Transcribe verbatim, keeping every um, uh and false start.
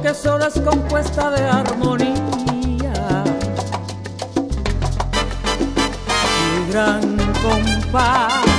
que solo es compuesta de armonía. Mi gran compás